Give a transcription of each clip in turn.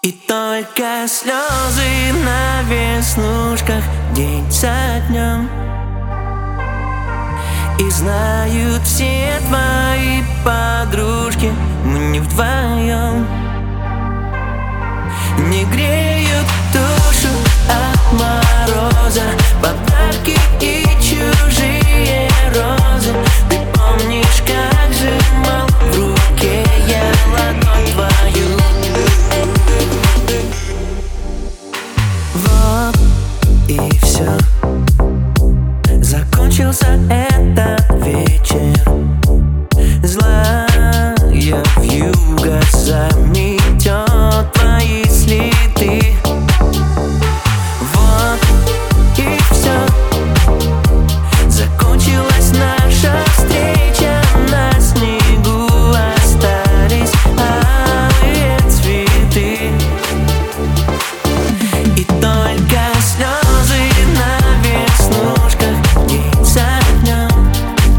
И только слезы на веснушках день за днем. И знают все твои подружки, мы не вдвоем. Не греют душу от мороза подарки и чужие розы. Ты помнишь, как сжимал в руке я ладонь твою? Вот и все. Закончился этот вечер. Злая вьюга заметет твои следы. Вот и все. Закончилась наша встреча. На снегу остались алые цветы. И только слезы на веснушках день за днем.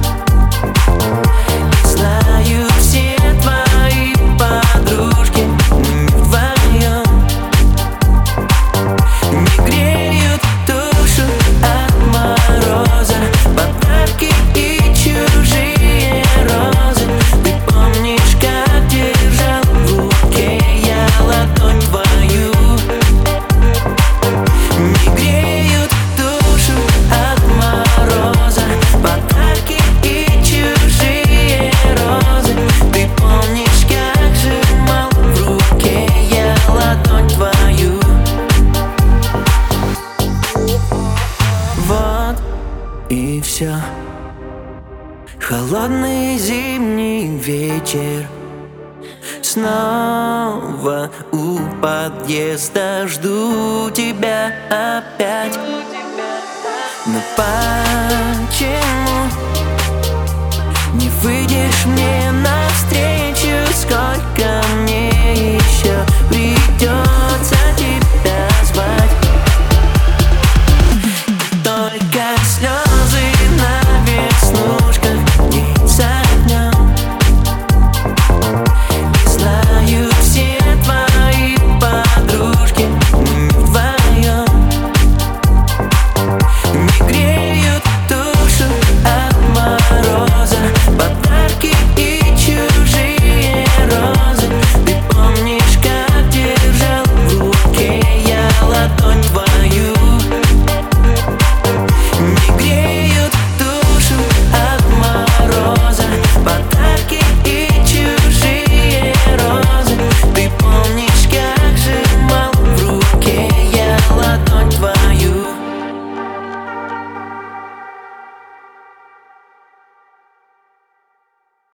Знаю все твои подружки, мы не вдвоем. Не греют душу от мороза подарки и чужие розы. Ты помнишь, как держал в руке я ладонь твою? Не греют душу от мороза подарки и чужие розы. Ты помнишь, как сжимал в руке я ладонь твою? Вот и все. Холодный зимний вечер. Снова у подъезда жду тебя опять. Но почему не выйдешь мне на